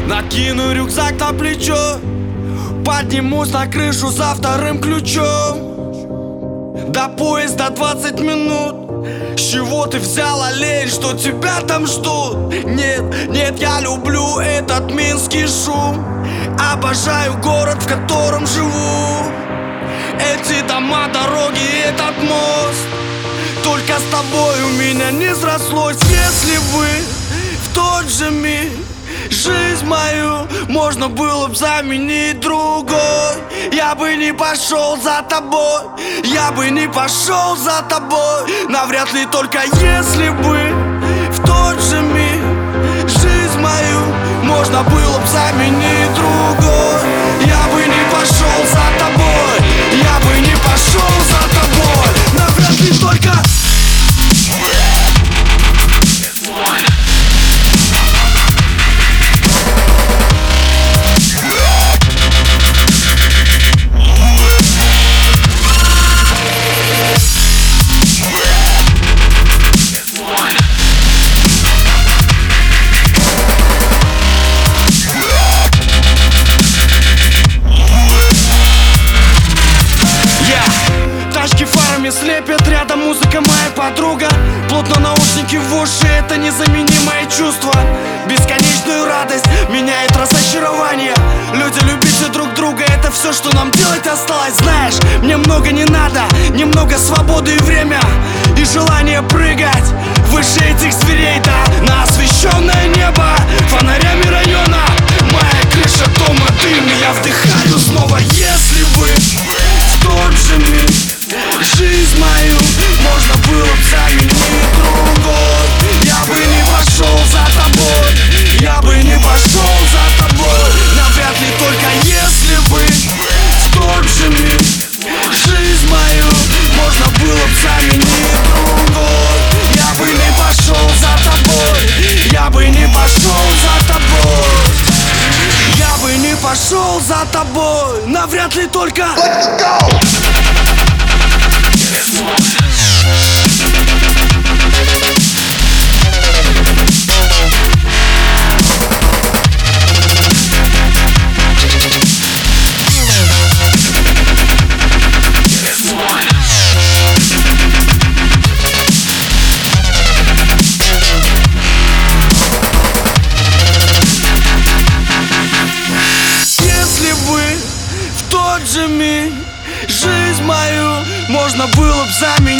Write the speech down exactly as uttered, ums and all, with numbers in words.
Накину рюкзак на плечо, поднимусь на крышу за вторым ключом. До поезда двадцать минут. С чего ты взял, олень, что тебя там ждут? Нет, нет, я люблю этот минский шум. Обожаю город, в котором живу. Эти дома, дороги, этот мост. Только с тобой у меня не срослось. Если бы в тот же миг жизнь мою можно было бы заменить другой, я бы не пошел за тобой, я бы не пошел за тобой. Навряд ли, только если бы в тот же миг жизнь мою можно было бы заменить другой, я бы не пошел за тобой, я бы не пошел за тобой. Навряд ли, только слепят, рядом музыка моя подруга. Плотно наушники в уши, это незаменимое чувство. Бесконечную радость меняет разочарование. Люди, любите друг друга, это все, что нам делать осталось. Знаешь, мне много не надо, немного свободы и время, и желание прыгать выше этих зверей, да, на освещенное небо фонарями района. Моя крыша дома, дым, и я вдыхаю снова. Если бы в тот же миг жизнь мою можно было бы заменить другой, я бы не пошел за тобой, я бы не пошел за тобой. Навряд ли, только если бы в тот же миг жизнь мою можно было бы заменить другой, я бы не пошел за тобой, я бы не пошел за тобой, я бы не пошел за тобой. Навряд ли, только Let's go! Если бы в тот же миг жизнь мою можно было бы заменить